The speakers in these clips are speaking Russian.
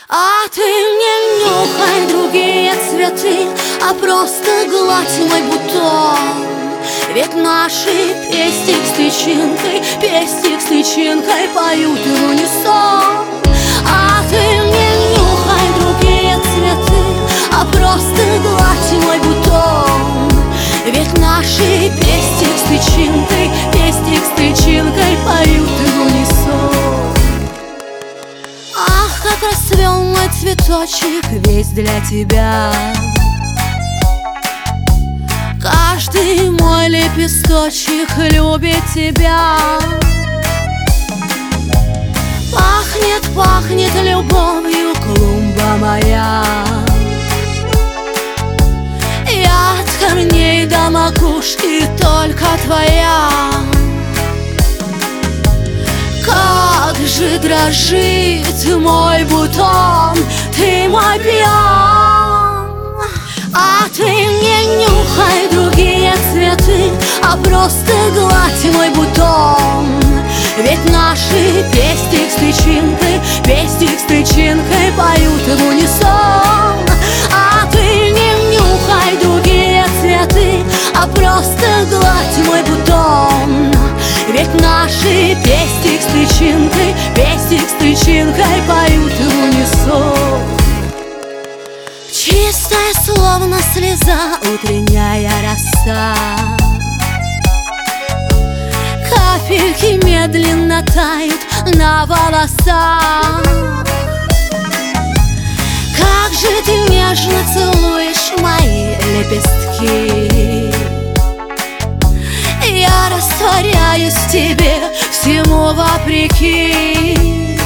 А ты не нюхай другие цветы, а просто гладь мой бутон. Ведь наши пестик с тычинкой поют в унисон. А ты не нюхай другие цветы, а просто гладь мой бутон. Ведь наши пестик с тычинкой поют в унисон. Ах, как расцвел мой цветочек весь для тебя. Каждый мой лепесточек любит тебя. Пахнет, пахнет любовью клумба моя. Я от корней до макушки только твоя. Как же дрожит мой бутон, ты мой пион. А ты не нюхай другие цветы, а просто гладь мой бутон. Ведь наши пестик с тычинкой поют в унисон. А ты не нюхай другие цветы, а просто гладь мой бутон. Ведь наши пестик с тычинкой поют в унисон. Чистая, словно слеза, утренняя роса. Капельки медленно тают на волосах. Как же ты нежно целуешь мои лепестки. Я растворяюсь в тебе всему вопреки.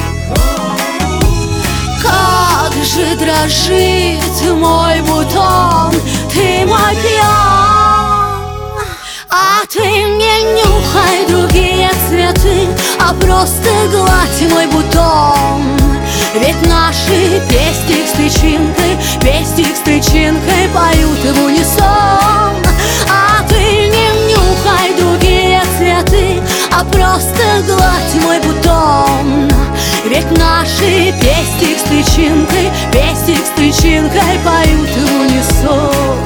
Как же дрожит мой бутон, ты мой пион. А ты не нюхай другие цветы, а просто гладь мой бутон. Ведь наши пестик с тычинкой поют в унисон. А ты не нюхай другие цветы, а просто гладь мой бутон. Ведь наши пестик с тычинкой поют в унисон.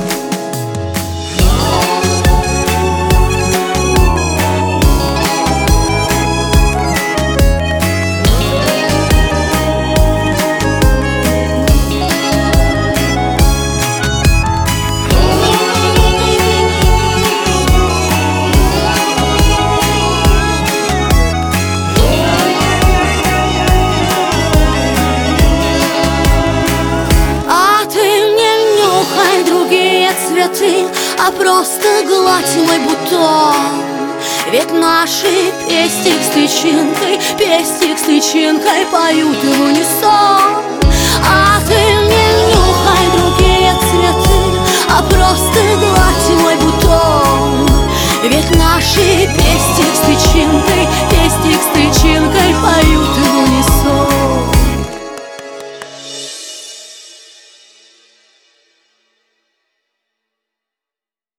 А просто гладь мой бутон. Ведь наши пестик с тычинкой поют в унисон. А ты